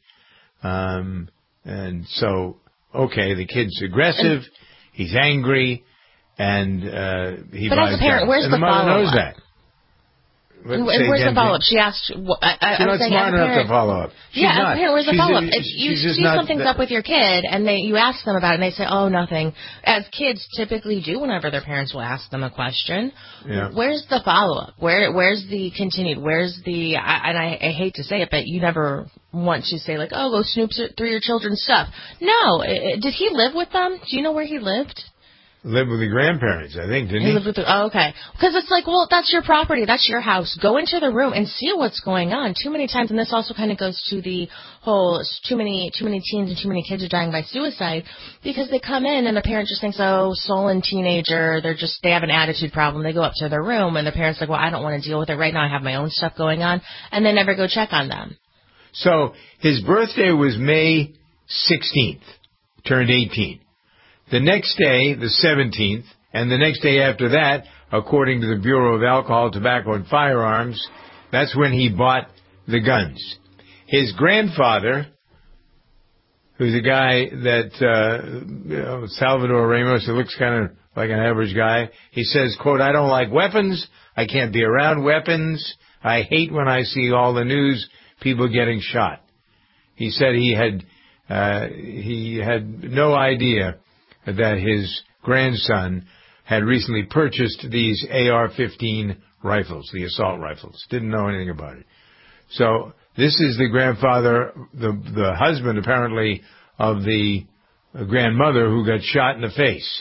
Um, and so, okay, the kid's aggressive, he's angry, and uh, he But buys as a parent, guns. where's and the the mother knows follow-up? that. What- And say where's again, the follow-up? Jane? She asked. What, I, I, She's I'm not saying, smart as a enough parent, to follow up. She's yeah, as not. a parent, where's the She's a- follow-up? If she's you just see not something's that- up with your kid and they you ask them about it and they say, oh, nothing, as kids typically do whenever their parents will ask them a question, Yeah. where's the follow-up? Where Where's the continued? Where's the, I, and I, I hate to say it, but you never want to say, like, oh, go snoop through your children's stuff. No. I- Did he live with them? Do you know where he lived? Lived with the grandparents, I think, didn't he? He lived with the, oh, okay. Because it's like, well, that's your property. That's your house. Go into the room and see what's going on. Too many times, and this also kind of goes to the whole too many too many teens and too many kids are dying by suicide because they come in and the parent just thinks, oh, sullen teenager. They're just, they have an attitude problem. They go up to their room and the parent's like, well, I don't want to deal with it right now. I have my own stuff going on. And they never go check on them. So his birthday was May sixteenth, turned eighteen. The next day, the seventeenth, and the next day after that, according to the Bureau of Alcohol, Tobacco, and Firearms, that's when he bought the guns. His grandfather, who's a guy that, uh, you know, Salvador Ramos, who looks kind of like an average guy, he says, quote, I don't like weapons. I can't be around weapons. I hate when I see all the news, people getting shot. He said he had, uh, he had no idea that his grandson had recently purchased these A R fifteen rifles, the assault rifles. Didn't know anything about it. So this is the grandfather, the the husband apparently of the grandmother who got shot in the face.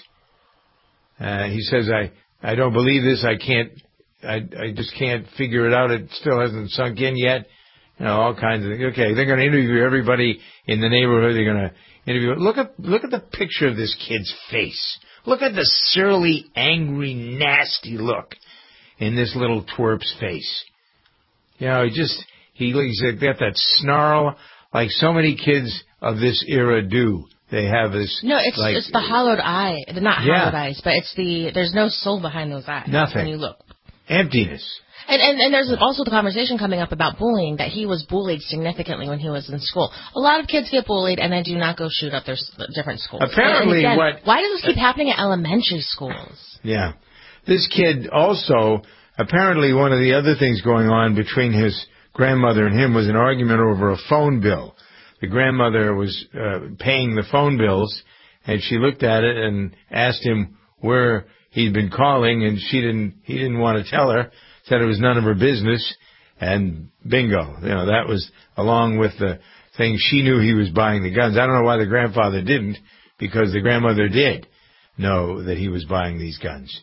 Uh, he says, I, I don't believe this. I can't, I, I just can't figure it out. It still hasn't sunk in yet. You know, all kinds of things. Okay, they're going to interview everybody in the neighborhood. They're going to interview. Look at look at the picture of this kid's face. Look at the surly, angry, nasty look in this little twerp's face. You know, he just he he's got that snarl like so many kids of this era do. They have this. No, it's like, it's the hollowed eye. Not Yeah. hollowed eyes, but it's the, there's no soul behind those eyes. Nothing. When you look. Emptiness. And, and and there's also the conversation coming up about bullying, that he was bullied significantly when he was in school. A lot of kids get bullied and then do not go shoot up their different schools. Apparently, again, what... Why does this keep happening at elementary schools? Yeah. This kid also, apparently one of the other things going on between his grandmother and him was an argument over a phone bill. The grandmother was uh, paying the phone bills, and she looked at it and asked him where he'd been calling, and she didn't. He didn't want to tell her. Said it was none of her business, and bingo. You know, that was along with the thing she knew he was buying the guns. I don't know why the grandfather didn't, because the grandmother did know that he was buying these guns.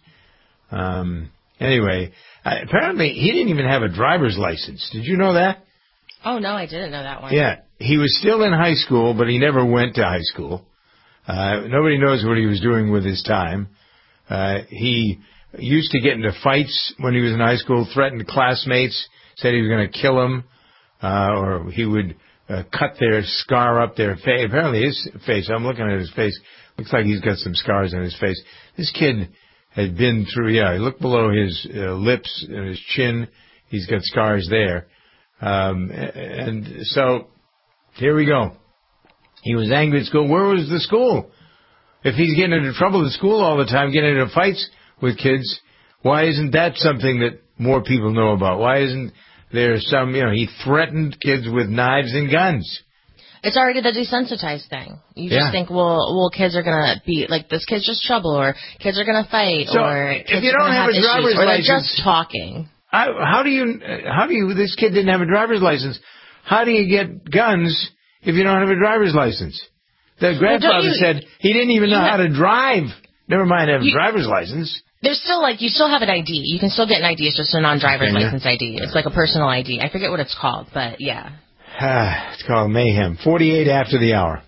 Um, anyway, uh, apparently he didn't even have a driver's license. Did you know that? Oh, no, I didn't know that one. Yeah, he was still in high school, but he never went to high school. Uh, nobody knows what he was doing with his time. Uh, he used to get into fights when he was in high school, threatened classmates, said he was going to kill them, uh, or he would uh, cut their scar up their face. Apparently his face, I'm looking at his face, looks like he's got some scars on his face. This kid had been through, yeah, look below his uh, lips and his chin. He's got scars there. Um, and so, here we go. He was angry at school. Where was the school? If he's getting into trouble at school all the time, getting into fights with kids, why isn't that something that more people know about? Why isn't there some, you know, he threatened kids with knives and guns. It's already the desensitized thing. You just Yeah. think, well, well, kids are going to be, like, this kid's just trouble, or kids are going to fight, So, or if kids you are don't gonna have a issues, driver's or they're license- just talking. I, how do you, how do you, this kid didn't have a driver's license. How do you get guns if you don't have a driver's license? The grandfather you- said he didn't even know you how to drive. Never mind have a You- driver's license. There's still, like, you still have an I D. You can still get an I D. It's just a non-driver's Can you? license I D. It's like a personal I D. I forget what it's called, but yeah. Ah, it's called mayhem. forty-eight after the hour.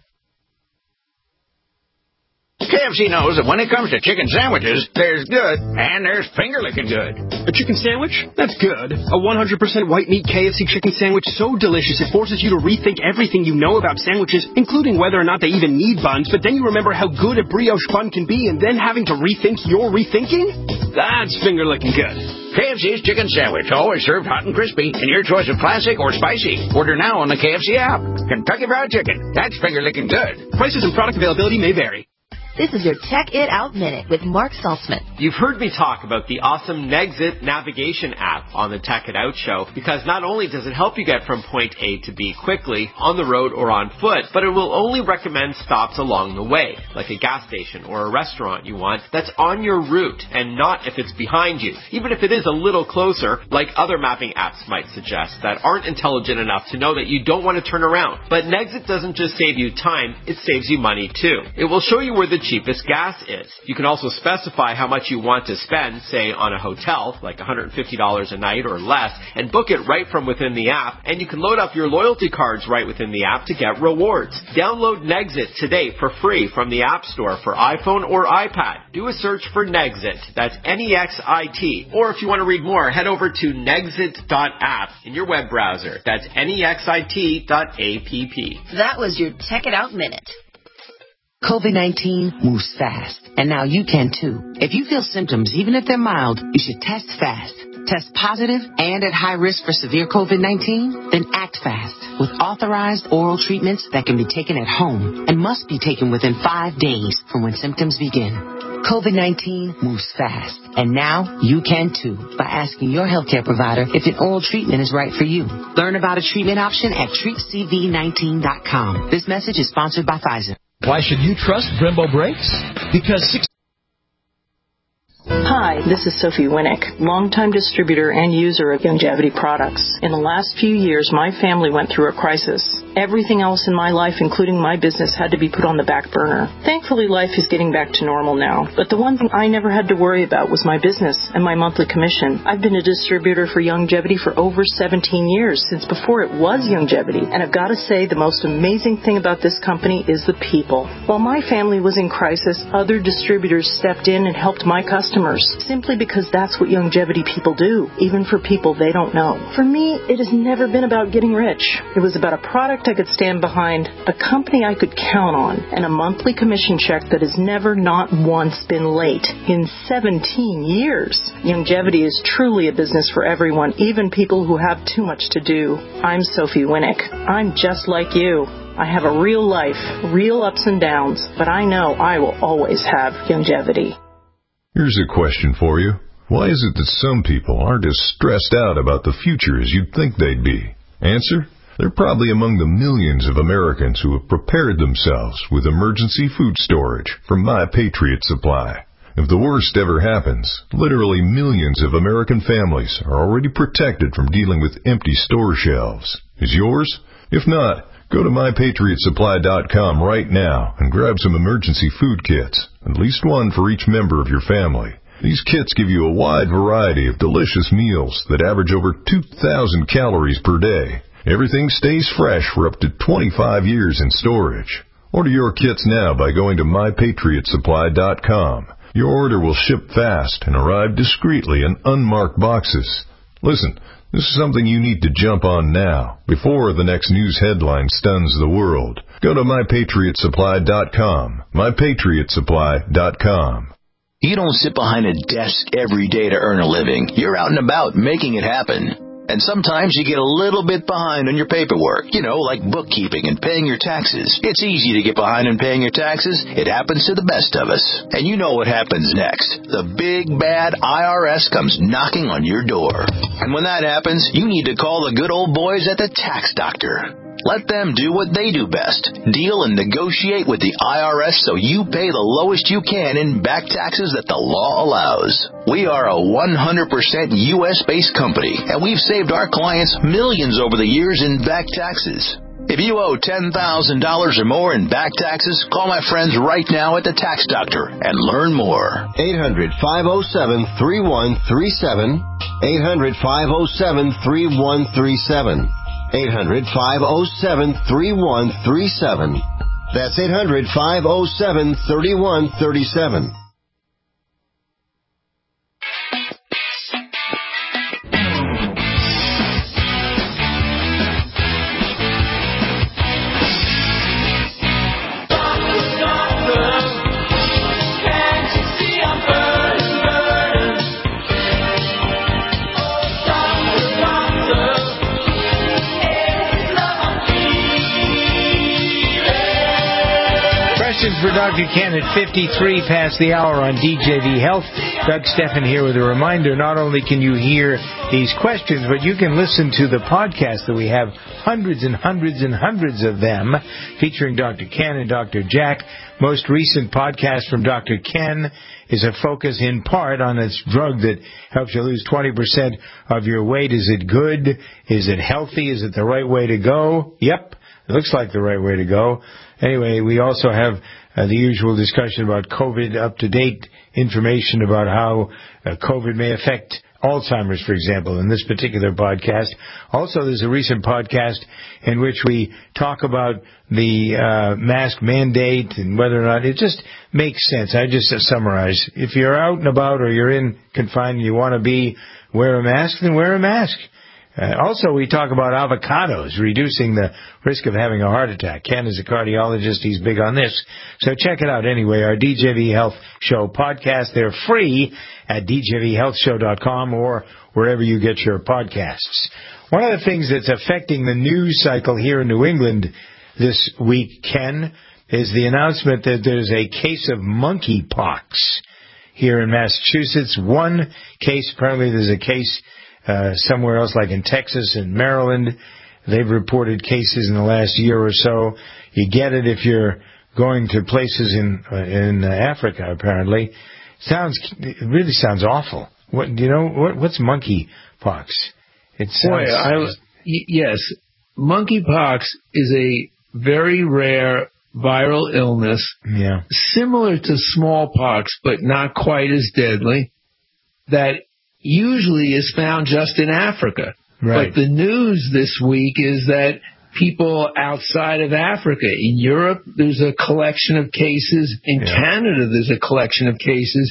K F C knows that when it comes to chicken sandwiches, there's good and there's finger-licking good. A chicken sandwich? That's good. A one hundred percent white meat K F C chicken sandwich so delicious it forces you to rethink everything you know about sandwiches, including whether or not they even need buns, but then you remember how good a brioche bun can be and then having to rethink your rethinking? That's finger-licking good. K F C's chicken sandwich, always served hot and crispy, in your choice of classic or spicy. Order now on the K F C app. Kentucky Fried Chicken. That's finger-licking good. Prices and product availability may vary. This is your Tech It Out Minute with Mark Saltzman. You've heard me talk about the awesome Nexit navigation app on the Tech It Out show, because not only does it help you get from point A to B quickly, on the road or on foot, but it will only recommend stops along the way, like a gas station or a restaurant you want that's on your route and not if it's behind you, even if it is a little closer, like other mapping apps might suggest that aren't intelligent enough to know that you don't want to turn around. But Nexit doesn't just save you time, it saves you money too. It will show you where the cheapest gas is. You can also specify how much you want to spend, say on a hotel, like one hundred fifty dollars a night or less, and book it right from within the app, and you can load up your loyalty cards right within the app to get rewards. Download Nexit today for free from the App Store for iPhone or iPad. Do a search for Nexit. That's N E X I T. Or if you want to read more, head over to nexit dot app in your web browser. That's N E X I T dot app. That was your Tech It Out Minute. COVID nineteen moves fast, and now you can too. If you feel symptoms, even if they're mild, you should test fast. Test positive and at high risk for severe COVID nineteen? Then act fast with authorized oral treatments that can be taken at home and must be taken within five days from when symptoms begin. COVID nineteen moves fast, and now you can too by asking your healthcare provider if an oral treatment is right for you. Learn about a treatment option at treat C V nineteen dot com. This message is sponsored by Pfizer. Why should you trust Brembo Brakes? Because six... Hi, this is Sophie Winnick, longtime distributor and user of Youngevity products. In the last few years, my family went through a crisis. Everything else in my life, including my business, had to be put on the back burner. Thankfully, life is getting back to normal now. But the one thing I never had to worry about was my business and my monthly commission. I've been a distributor for Youngevity for over seventeen years, since before it was Youngevity. And I've got to say, the most amazing thing about this company is the people. While my family was in crisis, other distributors stepped in and helped my customers, simply because that's what Youngevity people do, even for people they don't know. For me, it has never been about getting rich. It was about a product fact, I could stand behind a company I could count on and a monthly commission check that has never not once been late in seventeen years. Youngevity is truly a business for everyone, even people who have too much to do. I'm Sophie Winnick. I'm just like you. I have a real life, real ups and downs, but I know I will always have Youngevity. Here's a question for you. Why is it that some people aren't as stressed out about the future as you'd think they'd be? Answer? They're probably among the millions of Americans who have prepared themselves with emergency food storage from My Patriot Supply. If the worst ever happens, literally millions of American families are already protected from dealing with empty store shelves. Is yours? If not, go to my patriot supply dot com right now and grab some emergency food kits, at least one for each member of your family. These kits give you a wide variety of delicious meals that average over two thousand calories per day. Everything stays fresh for up to twenty-five years in storage. Order your kits now by going to my patriot supply dot com. Your order will ship fast and arrive discreetly in unmarked boxes. Listen, this is something you need to jump on now, before the next news headline stuns the world. Go to my patriot supply dot com. my patriot supply dot com. You don't sit behind a desk every day to earn a living. You're out and about making it happen. And sometimes you get a little bit behind on your paperwork, you know, like bookkeeping and paying your taxes. It's easy to get behind on paying your taxes. It happens to the best of us. And you know what happens next. The big, bad I R S comes knocking on your door. And when that happens, you need to call the good old boys at the Tax Doctor. Let them do what they do best. Deal and negotiate with the I R S so you pay the lowest you can in back taxes that the law allows. We are a one hundred percent U S-based company, and we've saved our clients millions over the years in back taxes. If you owe ten thousand dollars or more in back taxes, call my friends right now at the Tax Doctor and learn more. eight hundred, five oh seven, three one three seven. eight hundred, five oh seven, three one three seven. eight hundred, five oh seven, three one three seven. That's eight hundred, five oh seven, three one three seven. For Doctor Ken at fifty-three past the hour on D J V Health. Doug Steffen here with a reminder, not only can you hear these questions, but you can listen to the podcast that we have, hundreds and hundreds and hundreds of them, featuring Doctor Ken and Doctor Jack. Most recent podcast from Doctor Ken is a focus in part on this drug that helps you lose twenty percent of your weight. Is it good? Is it healthy? Is it the right way to go? Yep, it looks like the right way to go. Anyway, we also have uh, the usual discussion about COVID, up-to-date information about how uh, COVID may affect Alzheimer's, for example, in this particular podcast. Also, there's a recent podcast in which we talk about the uh, mask mandate and whether or not it just makes sense. I just uh, summarize. If you're out and about or you're in confinement and you want to be, wear a mask, then wear a mask. Uh, also, we talk about avocados, reducing the risk of having a heart attack. Ken is a cardiologist. He's big on this. So check it out anyway. Our D J V Health Show podcast. They're free at d j v health show dot com or wherever you get your podcasts. One of the things that's affecting the news cycle here in New England this week, Ken, is the announcement that there's a case of monkeypox here in Massachusetts. One case, apparently there's a case Uh, somewhere else, like in Texas and Maryland. They've reported cases in the last year or so. You get it if you're going to places in uh, in uh, Africa, apparently. Sounds it really sounds awful. What do you know? What, what's monkeypox? It sounds. Boy, I, y- yes, monkeypox is a very rare viral illness. Yeah. Similar to smallpox, but not quite as deadly. That usually is found just in Africa. Right. But the news this week is that people outside of Africa, in Europe, there's a collection of cases. In yeah. Canada, there's a collection of cases.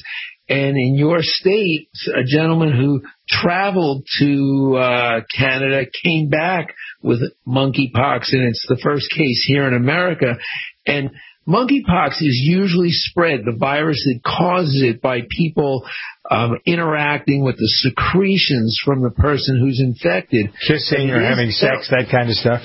And in your state, a gentleman who traveled to uh, Canada came back with monkeypox, and it's the first case here in America. And monkeypox is usually spread, the virus that causes it, by people um, interacting with the secretions from the person who's infected. Kissing or having sex, that kind of stuff?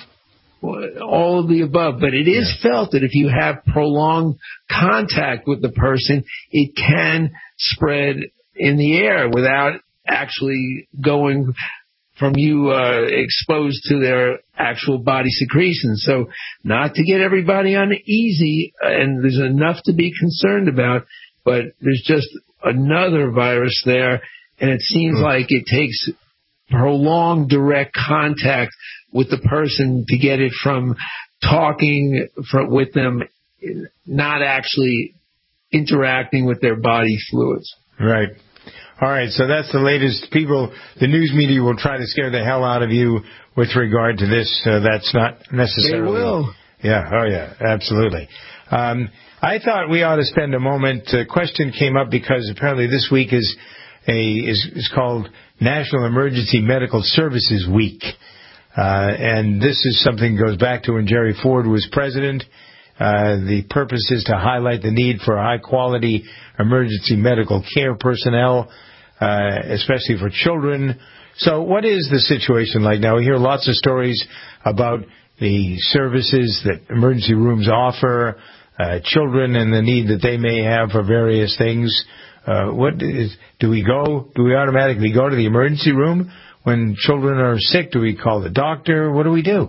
All of the above. But it is yeah. felt that if you have prolonged contact with the person, it can spread in the air without actually going from you uh, exposed to their actual body secretions. So not to get everybody uneasy, and there's enough to be concerned about, but there's just another virus there, and it seems mm. like it takes prolonged direct contact with the person to get it from talking for, with them, not actually interacting with their body fluids. Right. All right, so that's the latest. People, the news media will try to scare the hell out of you with regard to this. Uh, that's not necessarily. They will. Yeah, oh yeah, absolutely. Um, I thought we ought to spend a moment. A question came up because apparently this week is a is, is called National Emergency Medical Services Week. Uh, and this is something that goes back to when Jerry Ford was president. Uh, the purpose is to highlight the need for high-quality emergency medical care personnel, uh, especially for children. So what is the situation like now? We hear lots of stories about the services that emergency rooms offer, uh, children and the need that they may have for various things. Uh, what is, do we go, do we automatically go to the emergency room? When children are sick, do we call the doctor? What do we do?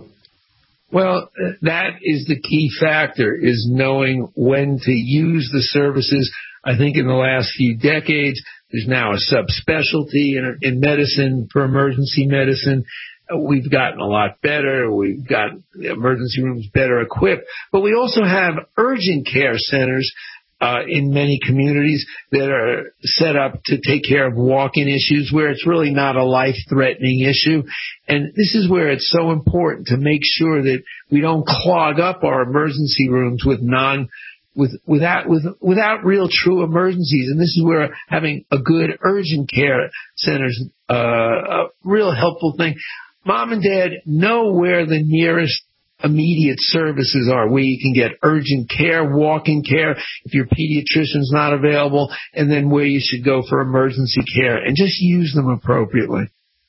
Well, that is the key factor, is knowing when to use the services. I think in the last few decades, there's now a subspecialty in, in medicine for emergency medicine. We've gotten a lot better. We've got emergency rooms better equipped. But we also have urgent care centers Uh, in many communities that are set up to take care of walk-in issues where it's really not a life-threatening issue. And this is where it's so important to make sure that we don't clog up our emergency rooms with non, with, without, with, without real true emergencies. And this is where having a good urgent care center is uh, a real helpful thing. Mom and Dad, know where the nearest immediate services are, where you can get urgent care, walk-in care, if your pediatrician's not available, and then where you should go for emergency care, and just use them appropriately.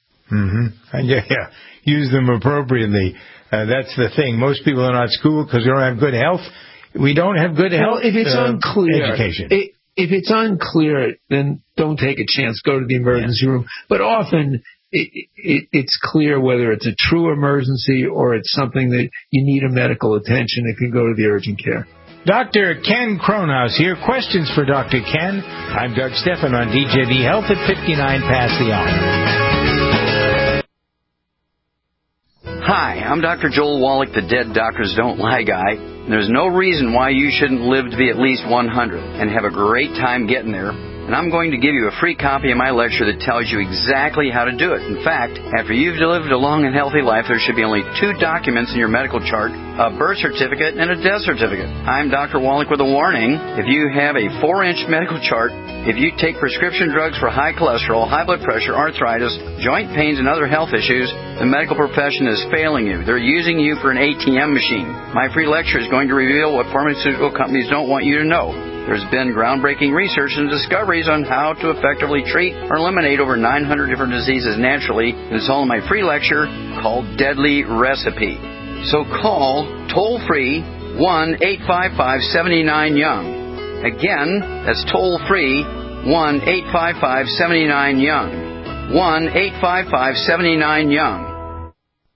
Mm-hmm. Yeah, yeah. Use them appropriately. Uh, that's the thing. Most people are not at school because they don't have good health. We don't have good health. Well, if it's uh, unclear, education. It, if it's unclear, then don't take a chance. Go to the emergency yeah. room. But often It, it, it's clear whether it's a true emergency or it's something that you need a medical attention. It can go to the urgent care. Doctor Ken Kronhaus here. Questions for Doctor Ken. I'm Doug Stephan on D J V Health at fifty-nine past the hour. Hi, I'm Doctor Joel Wallach, the Dead Doctors Don't Lie guy. There's no reason why you shouldn't live to be at least one hundred and have a great time getting there. And I'm going to give you a free copy of my lecture that tells you exactly how to do it. In fact, after you've lived a long and healthy life, there should be only two documents in your medical chart, a birth certificate and a death certificate. I'm Doctor Wallach with a warning. If you have a four-inch medical chart, if you take prescription drugs for high cholesterol, high blood pressure, arthritis, joint pains, and other health issues, the medical profession is failing you. They're using you for an A T M machine. My free lecture is going to reveal what pharmaceutical companies don't want you to know. There's been groundbreaking research and discoveries on how to effectively treat or eliminate over nine hundred different diseases naturally. It's all in my free lecture called Deadly Recipe. So call toll-free one eight five five, seven nine, young. Again, that's toll-free one eight five five, seven nine, young. one eight five five, seven nine, young.